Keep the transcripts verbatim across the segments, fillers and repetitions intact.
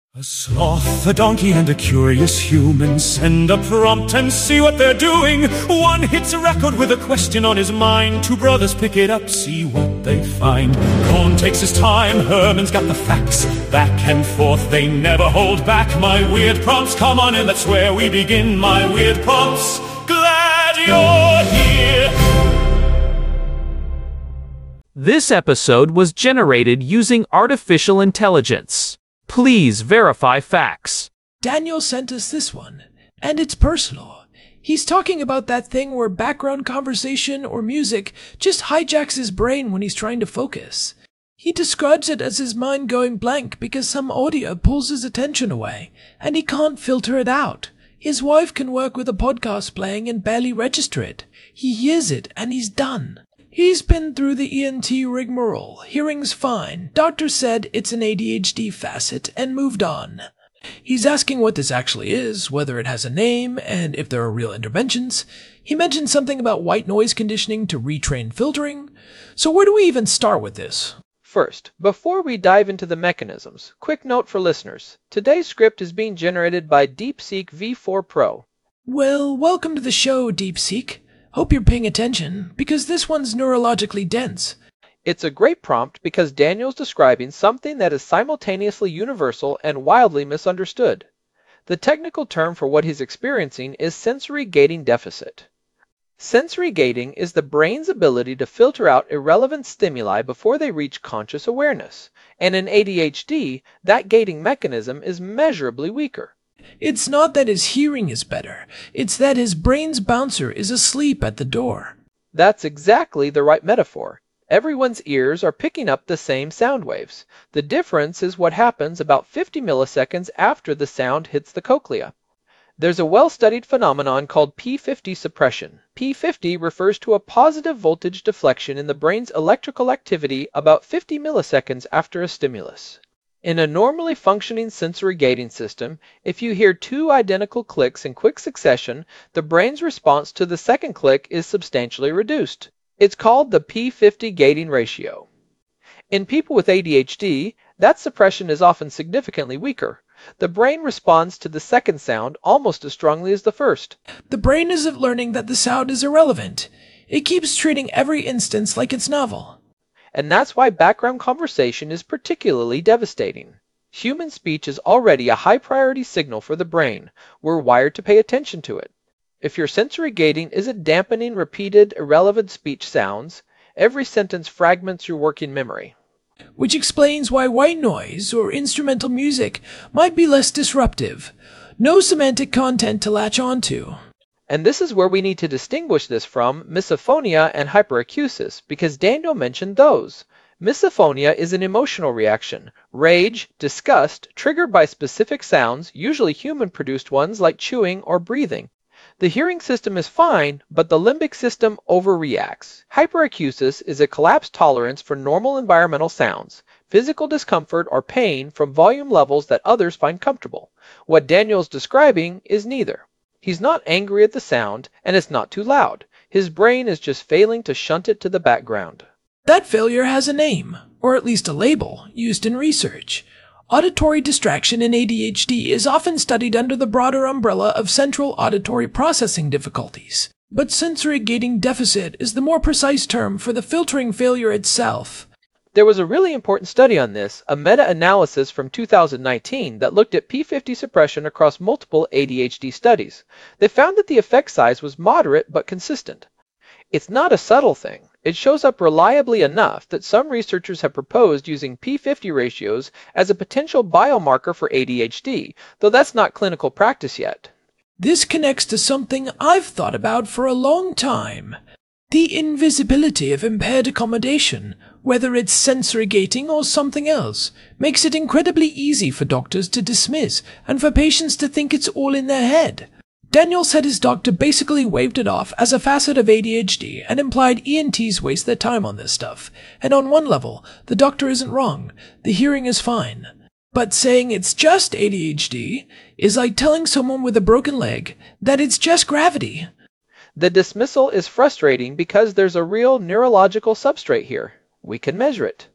A sloth, a donkey, and a curious human send a prompt and see what they're doing. One hits a record with a question on his mind. Two brothers pick it up, see what they find. Cohn takes his time, Herman's got the facts. Back and forth, they never hold back. My weird prompts, come on in, that's where we begin. My weird prompts, glad you're here. This episode was generated using artificial intelligence. Please verify facts. Daniel sent us this one, and it's personal. He's talking about that thing where background conversation or music just hijacks his brain when he's trying to focus. He describes it as his mind going blank because some audio pulls his attention away, and he can't filter it out. His wife can work with a podcast playing and barely register it. He hears it, and he's done. He's been through the E N T rigmarole. Hearing's fine. Doctor said it's an A D H D facet and moved on. He's asking what this actually is, whether it has a name, and if there are real interventions. He mentioned something about white noise conditioning to retrain filtering. So where do we even start with this? First, before we dive into the mechanisms, quick note for listeners. Today's script is being generated by DeepSeek V four Pro. Well, welcome to the show, DeepSeek. Hope you're paying attention, because this one's neurologically dense. It's a great prompt because Daniel's describing something that is simultaneously universal and wildly misunderstood. The technical term for what he's experiencing is sensory gating deficit. Sensory gating is the brain's ability to filter out irrelevant stimuli before they reach conscious awareness, and in A D H D, that gating mechanism is measurably weaker. It's not that his hearing is better, it's that his brain's bouncer is asleep at the door. That's exactly the right metaphor. Everyone's ears are picking up the same sound waves. The difference is what happens about fifty milliseconds after the sound hits the cochlea. There's a well-studied phenomenon called P fifty suppression. P fifty refers to a positive voltage deflection in the brain's electrical activity about fifty milliseconds after a stimulus. In a normally functioning sensory gating system, if you hear two identical clicks in quick succession, the brain's response to the second click is substantially reduced. It's called the P fifty gating ratio. In people with A D H D, that suppression is often significantly weaker. The brain responds to the second sound almost as strongly as the first. The brain isn't learning that the sound is irrelevant. It keeps treating every instance like it's novel. And that's why background conversation is particularly devastating. Human speech is already a high-priority signal for the brain. We're wired to pay attention to it. If your sensory gating isn't dampening repeated, irrelevant speech sounds, every sentence fragments your working memory. Which explains why white noise or instrumental music might be less disruptive. No semantic content to latch onto. And this is where we need to distinguish this from misophonia and hyperacusis, because Daniel mentioned those. Misophonia is an emotional reaction, rage, disgust, triggered by specific sounds, usually human-produced ones like chewing or breathing. The hearing system is fine, but the limbic system overreacts. Hyperacusis is a collapsed tolerance for normal environmental sounds, physical discomfort or pain from volume levels that others find comfortable. What Daniel's describing is neither. He's not angry at the sound, and it's not too loud. His brain is just failing to shunt it to the background. That failure has a name, or at least a label, used in research. Auditory distraction in A D H D is often studied under the broader umbrella of central auditory processing difficulties. But sensory gating deficit is the more precise term for the filtering failure itself. There was a really important study on this, a meta-analysis from two thousand nineteen that looked at P fifty suppression across multiple A D H D studies. They found that the effect size was moderate but consistent. It's not a subtle thing. It shows up reliably enough that some researchers have proposed using P fifty ratios as a potential biomarker for A D H D, though that's not clinical practice yet. This connects to something I've thought about for a long time. The invisibility of impaired accommodation, whether it's sensory gating or something else, makes it incredibly easy for doctors to dismiss and for patients to think it's all in their head. Daniel said his doctor basically waved it off as a facet of A D H D and implied E N Ts waste their time on this stuff. And on one level, the doctor isn't wrong. The hearing is fine. But saying it's just A D H D is like telling someone with a broken leg that it's just gravity. The dismissal is frustrating because there's a real neurological substrate here. We can measure it.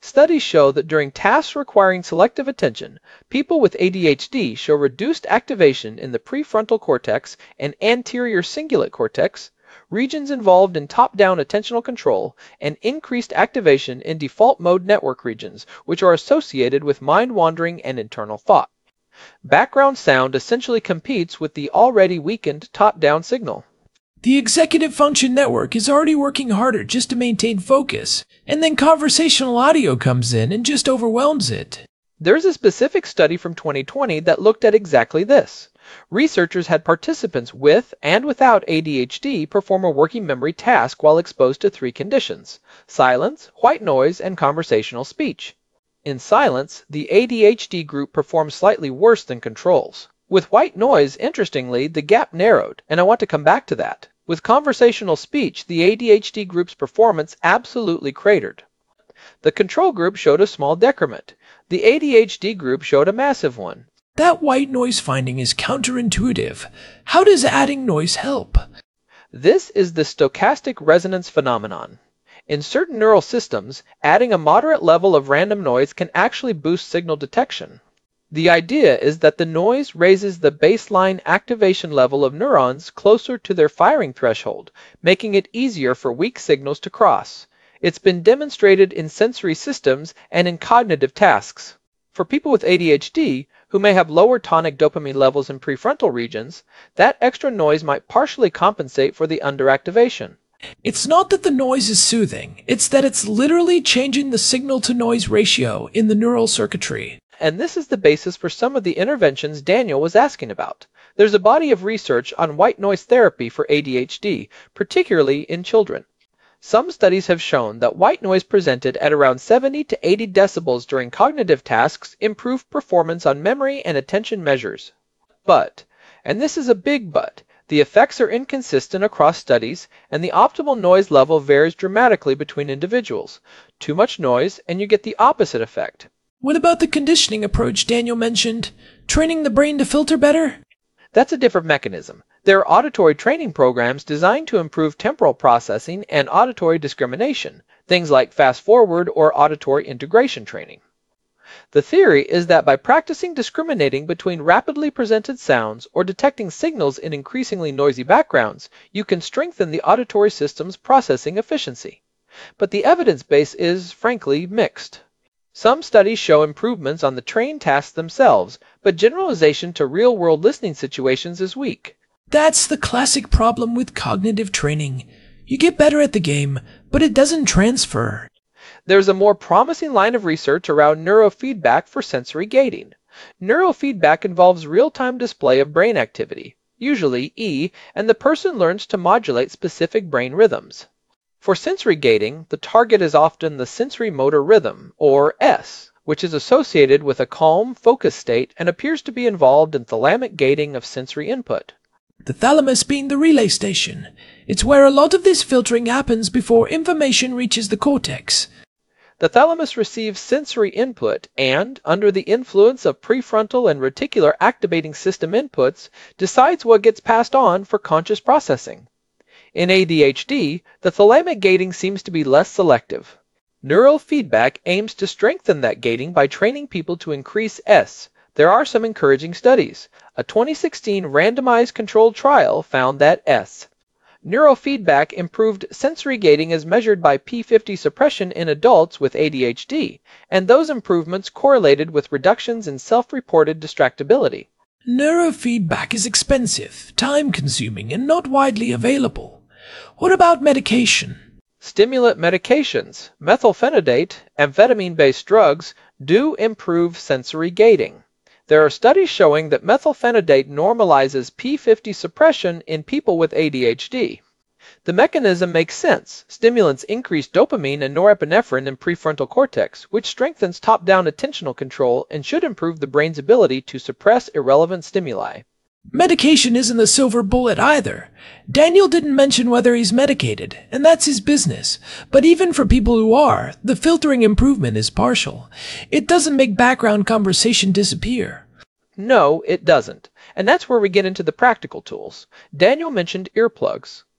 Studies show that during tasks requiring selective attention, people with A D H D show reduced activation in the prefrontal cortex and anterior cingulate cortex, regions involved in top-down attentional control, and increased activation in default mode network regions, which are associated with mind-wandering and internal thought. Background sound essentially competes with the already weakened top-down signal. The executive function network is already working harder just to maintain focus, and then conversational audio comes in and just overwhelms it. There's a specific study from twenty twenty that looked at exactly this. Researchers had participants with and without A D H D perform a working memory task while exposed to three conditions: silence, white noise, and conversational speech. In silence, the A D H D group performed slightly worse than controls. With white noise, interestingly, the gap narrowed, and I want to come back to that. With conversational speech, the A D H D group's performance absolutely cratered. The control group showed a small decrement. The A D H D group showed a massive one. That white noise finding is counterintuitive. How does adding noise help? This is the stochastic resonance phenomenon. In certain neural systems, adding a moderate level of random noise can actually boost signal detection. The idea is that the noise raises the baseline activation level of neurons closer to their firing threshold, making it easier for weak signals to cross. It's been demonstrated in sensory systems and in cognitive tasks. For people with A D H D, who may have lower tonic dopamine levels in prefrontal regions, that extra noise might partially compensate for the underactivation. It's not that the noise is soothing, it's that it's literally changing the signal-to-noise ratio in the neural circuitry. And this is the basis for some of the interventions Daniel was asking about. There's a body of research on white noise therapy for A D H D, particularly in children. Some studies have shown that white noise presented at around seventy to eighty decibels during cognitive tasks improved performance on memory and attention measures. But, and this is a big but, the effects are inconsistent across studies, and the optimal noise level varies dramatically between individuals. Too much noise, and you get the opposite effect. What about the conditioning approach Daniel mentioned? Training the brain to filter better? That's a different mechanism. There are auditory training programs designed to improve temporal processing and auditory discrimination, things like fast-forward or auditory integration training. The theory is that by practicing discriminating between rapidly presented sounds or detecting signals in increasingly noisy backgrounds, you can strengthen the auditory system's processing efficiency. But the evidence base is, frankly, mixed. Some studies show improvements on the trained tasks themselves, but generalization to real-world listening situations is weak. That's the classic problem with cognitive training. You get better at the game, but it doesn't transfer. There's a more promising line of research around neurofeedback for sensory gating. Neurofeedback involves real-time display of brain activity, usually E, and the person learns to modulate specific brain rhythms. For sensory gating, the target is often the sensory motor rhythm, or S, which is associated with a calm, focused state and appears to be involved in thalamic gating of sensory input. The thalamus being the relay station. It's where a lot of this filtering happens before information reaches the cortex. The thalamus receives sensory input and, under the influence of prefrontal and reticular activating system inputs, decides what gets passed on for conscious processing. In A D H D, the thalamic gating seems to be less selective. Neurofeedback aims to strengthen that gating by training people to increase S. There are some encouraging studies. A twenty sixteen randomized controlled trial found that S. Neurofeedback improved sensory gating as measured by P fifty suppression in adults with A D H D, and those improvements correlated with reductions in self-reported distractibility. Neurofeedback is expensive, time-consuming, and not widely available. What about medication? Stimulant medications, methylphenidate, amphetamine-based drugs, do improve sensory gating. There are studies showing that methylphenidate normalizes P fifty suppression in people with A D H D. The mechanism makes sense. Stimulants increase dopamine and norepinephrine in prefrontal cortex, which strengthens top-down attentional control and should improve the brain's ability to suppress irrelevant stimuli. Medication isn't the silver bullet either. Daniel didn't mention whether he's medicated, and that's his business. But even for people who are, the filtering improvement is partial. It doesn't make background conversation disappear. No, it doesn't. And that's where we get into the practical tools. Daniel mentioned earplugs.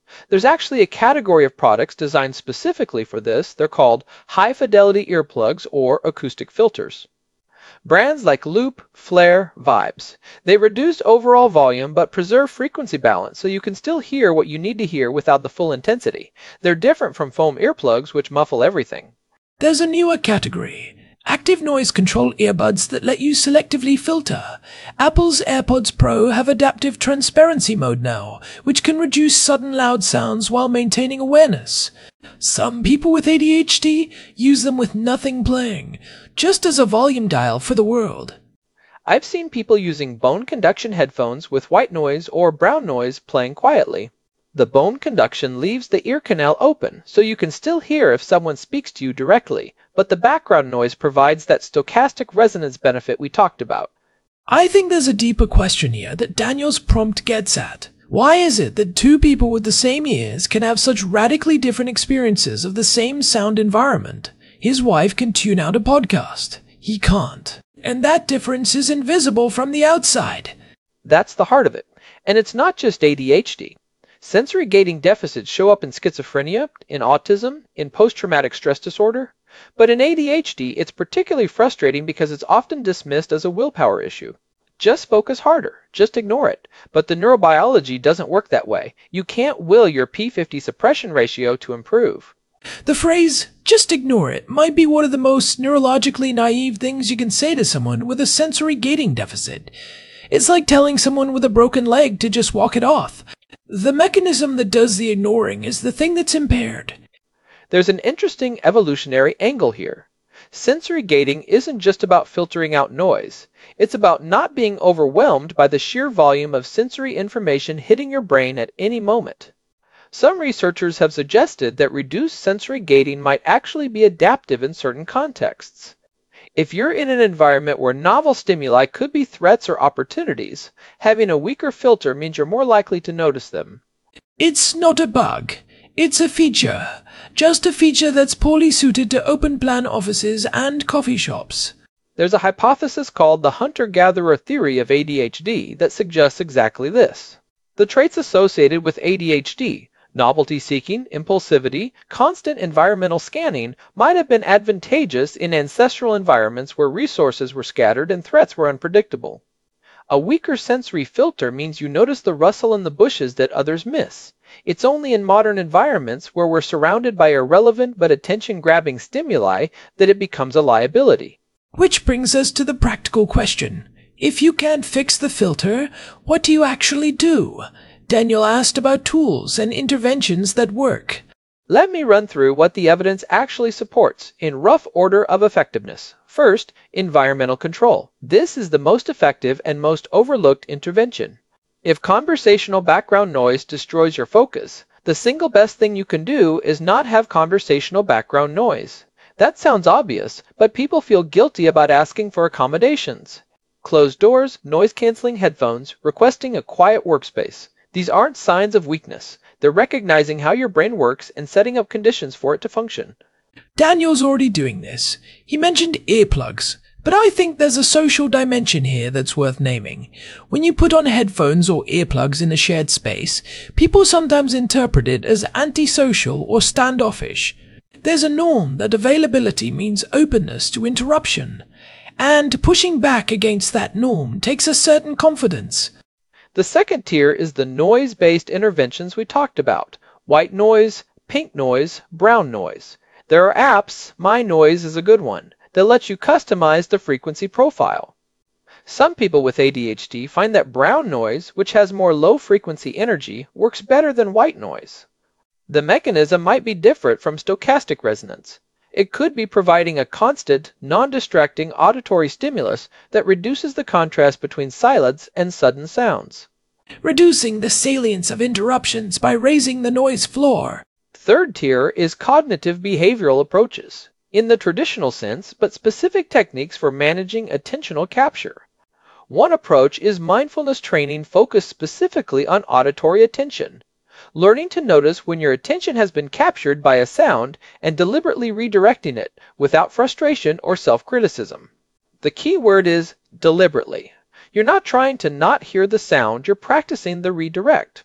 There's actually a category of products designed specifically for this. They're called high-fidelity earplugs or acoustic filters. Brands like Loop, Flare, Vibes. They reduce overall volume but preserve frequency balance so you can still hear what you need to hear without the full intensity. They're different from foam earplugs which muffle everything. There's a newer category. Active noise control earbuds that let you selectively filter. Apple's AirPods Pro have adaptive transparency mode now, which can reduce sudden loud sounds while maintaining awareness. Some people with A D H D use them with nothing playing, just as a volume dial for the world. I've seen people using bone conduction headphones with white noise or brown noise playing quietly. The bone conduction leaves the ear canal open, so you can still hear if someone speaks to you directly, but the background noise provides that stochastic resonance benefit we talked about. I think there's a deeper question here that Daniel's prompt gets at. Why is it that two people with the same ears can have such radically different experiences of the same sound environment? His wife can tune out a podcast. He can't. And that difference is invisible from the outside. That's the heart of it. And it's not just A D H D. Sensory gating deficits show up in schizophrenia, in autism, in post-traumatic stress disorder. But in A D H D, it's particularly frustrating because it's often dismissed as a willpower issue. Just focus harder. Just ignore it. But the neurobiology doesn't work that way. You can't will your P fifty suppression ratio to improve. The phrase, just ignore it, might be one of the most neurologically naive things you can say to someone with a sensory gating deficit. It's like telling someone with a broken leg to just walk it off. The mechanism that does the ignoring is the thing that's impaired. There's an interesting evolutionary angle here. Sensory gating isn't just about filtering out noise. It's about not being overwhelmed by the sheer volume of sensory information hitting your brain at any moment. Some researchers have suggested that reduced sensory gating might actually be adaptive in certain contexts. If you're in an environment where novel stimuli could be threats or opportunities, having a weaker filter means you're more likely to notice them. It's not a bug. It's a feature. Just a feature that's poorly suited to open-plan offices and coffee shops. There's a hypothesis called the hunter-gatherer theory of A D H D that suggests exactly this. The traits associated with A D H D, novelty-seeking, impulsivity, constant environmental scanning, might have been advantageous in ancestral environments where resources were scattered and threats were unpredictable. A weaker sensory filter means you notice the rustle in the bushes that others miss. It's only in modern environments where we're surrounded by irrelevant but attention-grabbing stimuli that it becomes a liability. Which brings us to the practical question. If you can't fix the filter, what do you actually do? Daniel asked about tools and interventions that work. Let me run through what the evidence actually supports in rough order of effectiveness. First, environmental control. This is the most effective and most overlooked intervention. If conversational background noise destroys your focus, the single best thing you can do is not have conversational background noise. That sounds obvious, but people feel guilty about asking for accommodations. Closed doors, noise-canceling headphones, requesting a quiet workspace. These aren't signs of weakness. They're recognizing how your brain works and setting up conditions for it to function. Daniel's already doing this. He mentioned earplugs, but I think there's a social dimension here that's worth naming. When you put on headphones or earplugs in a shared space, people sometimes interpret it as antisocial or standoffish. There's a norm that availability means openness to interruption, and pushing back against that norm takes a certain confidence. The second tier is the noise-based interventions we talked about. White noise, pink noise, brown noise. There are apps, My Noise is a good one, that lets you customize the frequency profile. Some people with A D H D find that brown noise, which has more low-frequency energy, works better than white noise. The mechanism might be different from stochastic resonance. It could be providing a constant, non-distracting auditory stimulus that reduces the contrast between silence and sudden sounds. Reducing the salience of interruptions by raising the noise floor. Third tier is cognitive behavioral approaches, in the traditional sense, but specific techniques for managing attentional capture. One approach is mindfulness training focused specifically on auditory attention. Learning to notice when your attention has been captured by a sound and deliberately redirecting it without frustration or self-criticism. The key word is deliberately. You're not trying to not hear the sound, you're practicing the redirect.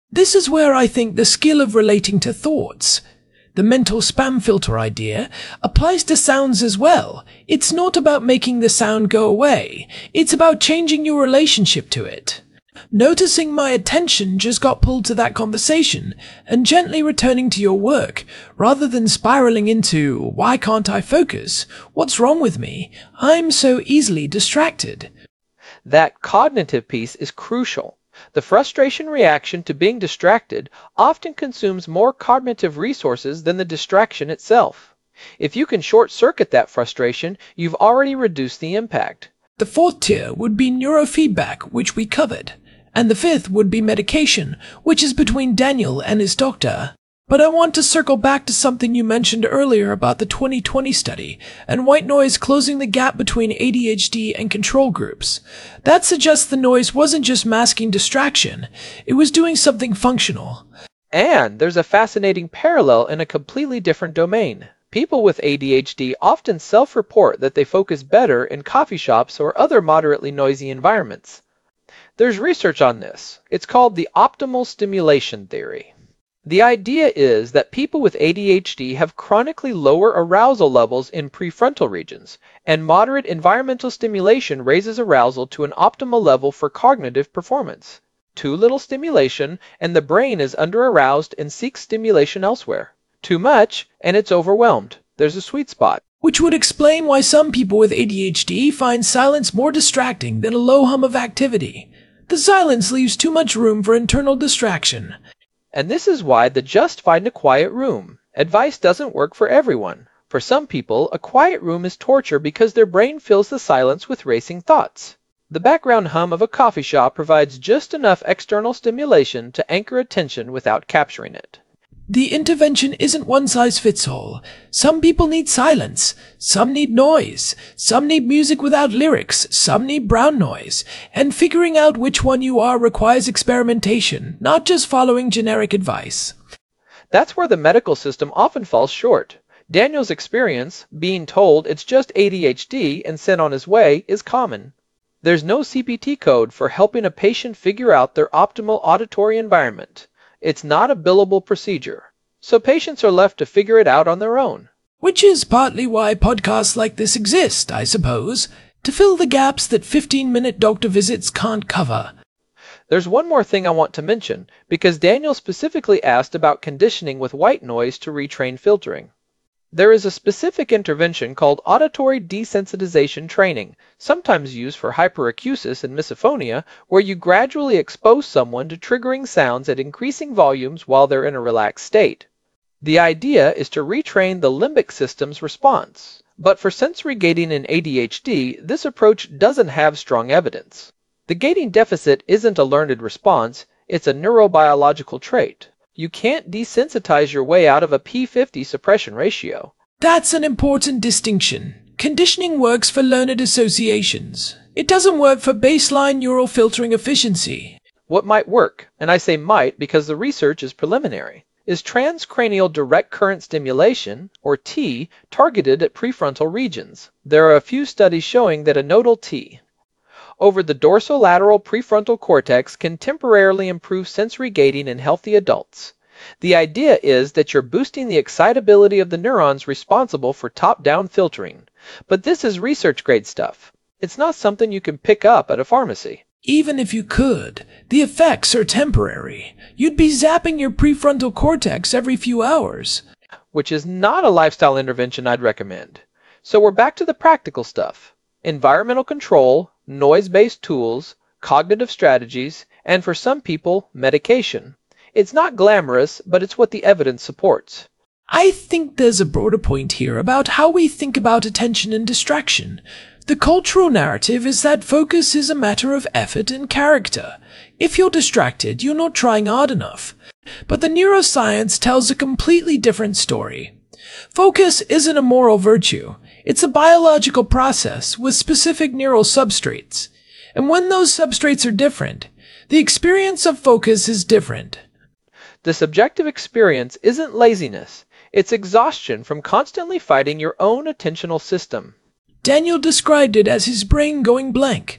This is where I think the skill of relating to thoughts, the mental spam filter idea, applies to sounds as well. It's not about making the sound go away. It's about changing your relationship to it. Noticing my attention just got pulled to that conversation and gently returning to your work rather than spiraling into, why can't I focus? What's wrong with me? I'm so easily distracted. That cognitive piece is crucial. The frustration reaction to being distracted often consumes more cognitive resources than the distraction itself. If you can short-circuit that frustration, you've already reduced the impact. The fourth tier would be neurofeedback, which we covered, and the fifth would be medication, which is between Daniel and his doctor. But I want to circle back to something you mentioned earlier about the twenty twenty study and white noise closing the gap between A D H D and control groups. That suggests the noise wasn't just masking distraction, it was doing something functional. And there's a fascinating parallel in a completely different domain. People with A D H D often self-report that they focus better in coffee shops or other moderately noisy environments. There's research on this. It's called the optimal stimulation theory. The idea is that people with A D H D have chronically lower arousal levels in prefrontal regions, and moderate environmental stimulation raises arousal to an optimal level for cognitive performance. Too little stimulation, and the brain is under-aroused and seeks stimulation elsewhere. Too much, and it's overwhelmed. There's a sweet spot. Which would explain why some people with A D H D find silence more distracting than a low hum of activity. The silence leaves too much room for internal distraction. And this is why the just find a quiet room advice doesn't work for everyone. For some people, a quiet room is torture because their brain fills the silence with racing thoughts. The background hum of a coffee shop provides just enough external stimulation to anchor attention without capturing it. The intervention isn't one size fits all. Some people need silence, some need noise, some need music without lyrics, some need brown noise, and figuring out which one you are requires experimentation, not just following generic advice. That's where the medical system often falls short. Daniel's experience, being told it's just A D H D and sent on his way, is common. There's no C P T code for helping a patient figure out their optimal auditory environment. It's not a billable procedure, so patients are left to figure it out on their own. Which is partly why podcasts like this exist, I suppose, to fill the gaps that fifteen-minute doctor visits can't cover. There's one more thing I want to mention, because Daniel specifically asked about conditioning with white noise to retrain filtering. There is a specific intervention called auditory desensitization training, sometimes used for hyperacusis and misophonia, where you gradually expose someone to triggering sounds at increasing volumes while they're in a relaxed state. The idea is to retrain the limbic system's response, but for sensory gating in A D H D, this approach doesn't have strong evidence. The gating deficit isn't a learned response, it's a neurobiological trait. You can't desensitize your way out of a P fifty suppression ratio. That's an important distinction. Conditioning works for learned associations. It doesn't work for baseline neural filtering efficiency. What might work, and I say might because the research is preliminary, is transcranial direct current stimulation, or T, targeted at prefrontal regions. There are a few studies showing that a nodal T over the dorsolateral prefrontal cortex can temporarily improve sensory gating in healthy adults. The idea is that you're boosting the excitability of the neurons responsible for top-down filtering. But this is research-grade stuff. It's not something you can pick up at a pharmacy. Even if you could, the effects are temporary. You'd be zapping your prefrontal cortex every few hours. Which is not a lifestyle intervention I'd recommend. So we're back to the practical stuff. Environmental control, noise-based tools, cognitive strategies, and for some people, medication. It's not glamorous, but it's what the evidence supports. I think there's a broader point here about how we think about attention and distraction. The cultural narrative is that focus is a matter of effort and character. If you're distracted, you're not trying hard enough. But the neuroscience tells a completely different story. Focus isn't a moral virtue. It's a biological process with specific neural substrates. And when those substrates are different, the experience of focus is different. The subjective experience isn't laziness. It's exhaustion from constantly fighting your own attentional system. Daniel described it as his brain going blank.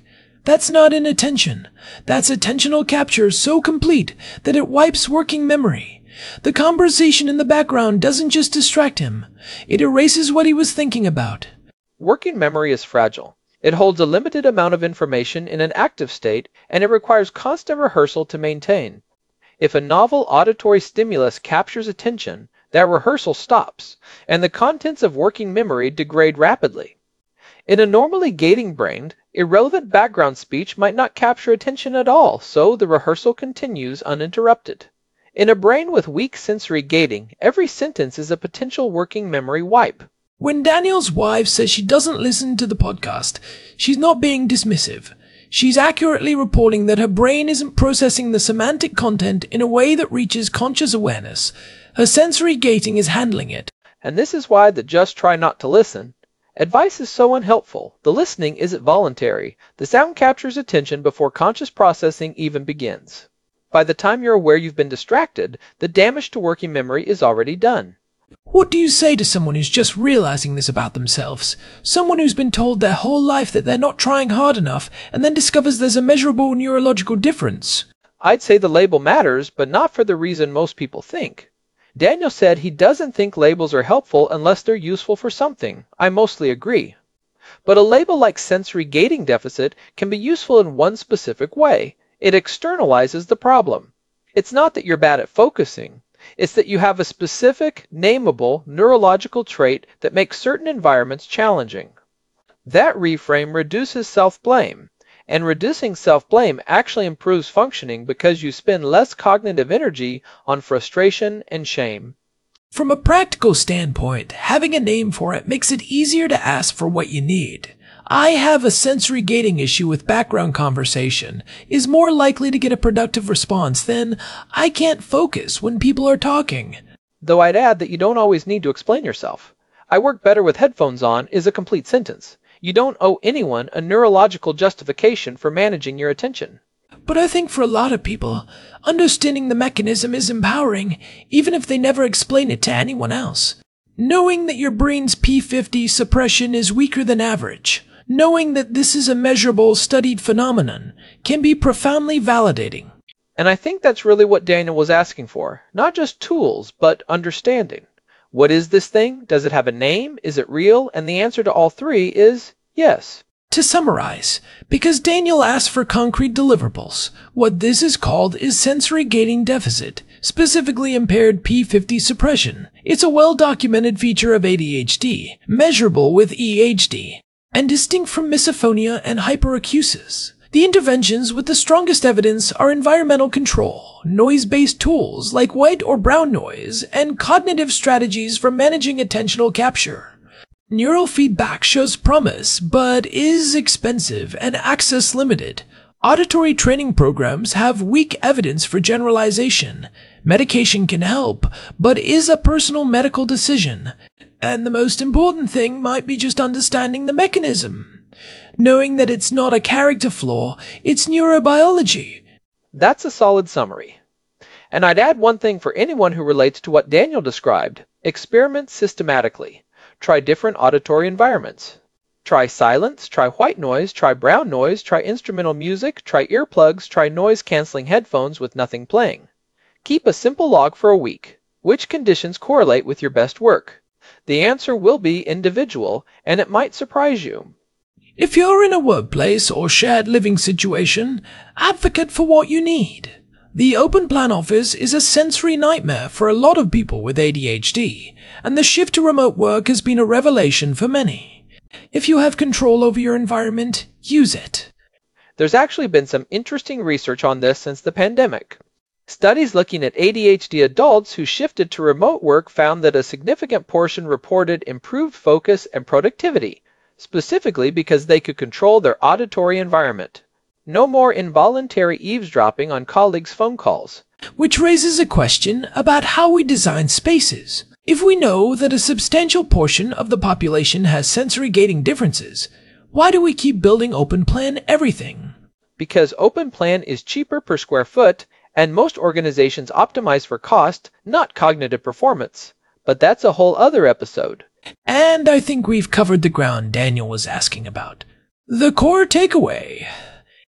That's not inattention. That's attentional capture so complete that it wipes working memory. The conversation in the background doesn't just distract him. It erases what he was thinking about. Working memory is fragile. It holds a limited amount of information in an active state, and it requires constant rehearsal to maintain. If a novel auditory stimulus captures attention, that rehearsal stops, and the contents of working memory degrade rapidly. In a normally gating brain, irrelevant background speech might not capture attention at all, so the rehearsal continues uninterrupted. In a brain with weak sensory gating, every sentence is a potential working memory wipe. When Daniel's wife says she doesn't listen to the podcast, she's not being dismissive. She's accurately reporting that her brain isn't processing the semantic content in a way that reaches conscious awareness. Her sensory gating is handling it. And this is why the just try not to listen advice is so unhelpful. The listening isn't voluntary. The sound captures attention before conscious processing even begins. By the time you're aware you've been distracted, the damage to working memory is already done. What do you say to someone who's just realizing this about themselves? Someone who's been told their whole life that they're not trying hard enough and then discovers there's a measurable neurological difference? I'd say the label matters, but not for the reason most people think. Daniel said he doesn't think labels are helpful unless they're useful for something. I mostly agree. But a label like sensory gating deficit can be useful in one specific way. It externalizes the problem. It's not that you're bad at focusing. It's that you have a specific, nameable, neurological trait that makes certain environments challenging. That reframe reduces self-blame, and reducing self-blame actually improves functioning because you spend less cognitive energy on frustration and shame. From a practical standpoint, having a name for it makes it easier to ask for what you need. I have a sensory gating issue with background conversation is more likely to get a productive response than I can't focus when people are talking. Though I'd add that you don't always need to explain yourself. I work better with headphones on is a complete sentence. You don't owe anyone a neurological justification for managing your attention. But I think for a lot of people, understanding the mechanism is empowering, even if they never explain it to anyone else. Knowing that your brain's P fifty suppression is weaker than average, knowing that this is a measurable, studied phenomenon, can be profoundly validating. And I think that's really what Daniel was asking for. Not just tools, but understanding. What is this thing? Does it have a name? Is it real? And the answer to all three is yes. To summarize, because Daniel asked for concrete deliverables, what this is called is sensory gating deficit, specifically impaired P fifty suppression. It's a well-documented feature of A D H D, measurable with E H D, and distinct from misophonia and hyperacusis. The interventions with the strongest evidence are environmental control, noise-based tools like white or brown noise, and cognitive strategies for managing attentional capture. Neural feedback shows promise, but is expensive and access limited. Auditory training programs have weak evidence for generalization. Medication can help, but is a personal medical decision. And the most important thing might be just understanding the mechanism. Knowing that it's not a character flaw, it's neurobiology. That's a solid summary. And I'd add one thing for anyone who relates to what Daniel described. Experiment systematically. Try different auditory environments. Try silence, try white noise, try brown noise, try instrumental music, try earplugs, try noise-canceling headphones with nothing playing. Keep a simple log for a week. Which conditions correlate with your best work? The answer will be individual, and it might surprise you. If you're in a workplace or shared living situation, advocate for what you need. The Open Plan office is a sensory nightmare for a lot of people with A D H D, and the shift to remote work has been a revelation for many. If you have control over your environment, use it. There's actually been some interesting research on this since the pandemic. Studies looking at A D H D adults who shifted to remote work found that a significant portion reported improved focus and productivity, specifically because they could control their auditory environment. No more involuntary eavesdropping on colleagues' phone calls. Which raises a question about how we design spaces. If we know that a substantial portion of the population has sensory gating differences, why do we keep building Open Plan everything? Because Open Plan is cheaper per square foot, and most organizations optimize for cost, not cognitive performance. But that's a whole other episode. And I think we've covered the ground Daniel was asking about. The core takeaway.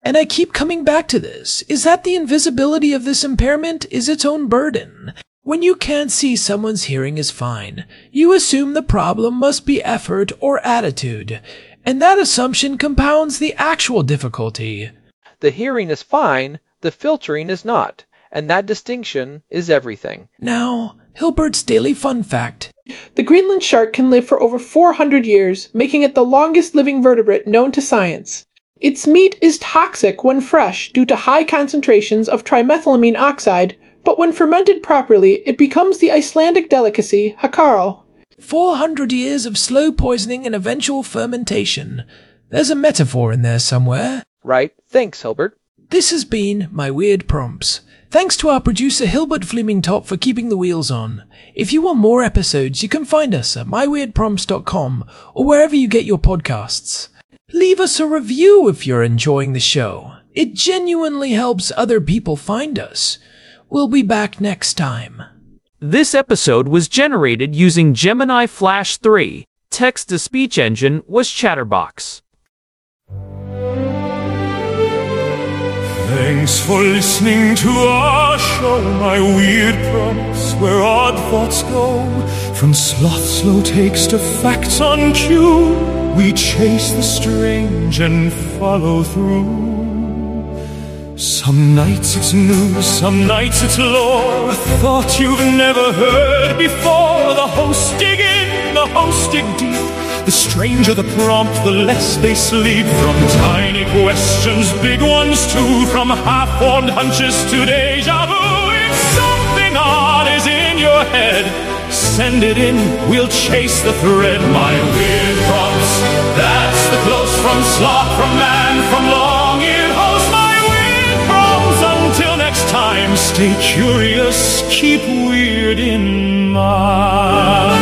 And I keep coming back to this, is that the invisibility of this impairment is its own burden. When you can't see someone's hearing is fine, you assume the problem must be effort or attitude, and that assumption compounds the actual difficulty. The hearing is fine, the filtering is not, and that distinction is everything. Now, Hilbert's Daily Fun Fact. The Greenland shark can live for over four hundred years, making it the longest living vertebrate known to science. Its meat is toxic when fresh due to high concentrations of trimethylamine oxide, but when fermented properly, it becomes the Icelandic delicacy, hakarl. Four hundred years of slow poisoning and eventual fermentation. There's a metaphor in there somewhere. Right. Thanks, Hilbert. This has been My Weird Prompts. Thanks to our producer Hilbert Fleming-Top for keeping the wheels on. If you want more episodes, you can find us at my weird prompts dot com or wherever you get your podcasts. Leave us a review if you're enjoying the show. It genuinely helps other people find us. We'll be back next time. This episode was generated using Gemini Flash three. Text-to-speech engine was Chatterbox. Thanks for listening to our show, My Weird Prompts, where odd thoughts go. From sloth slow takes to facts on cue, we chase the strange and follow through. Some nights it's news, some nights it's lore, a thought you've never heard before. The hosts dig in, the hosts dig deep. The stranger the prompt, the less they sleep. From tiny questions, big ones too, from half-formed hunches to deja vu. If something odd is in your head, send it in, we'll chase the thread. My Weird Prompts, that's the close from sloth, from man, from long-eared host. My Weird Prompts, until next time, stay curious, keep weird in mind.